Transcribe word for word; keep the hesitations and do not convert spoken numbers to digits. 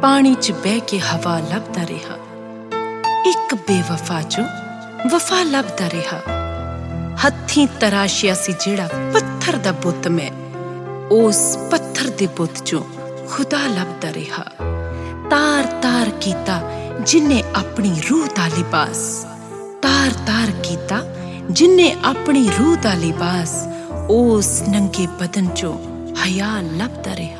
पानी च बह के हवा लभदा रहा। एक बेवफा चो वफा लभदा रहा। हत्थीं तराशिया सी जेड़ा पत्थर दा बुत, मैं उस पत्थर दे बुत चो खुदा लभदा रहा। तार तार कीता जिन्ने अपनी रूह दा लिबास, तार तार कीता जिन्ने अपनी रूह दा लिबास, उस नंगे बदन चो हया लभदा रहा।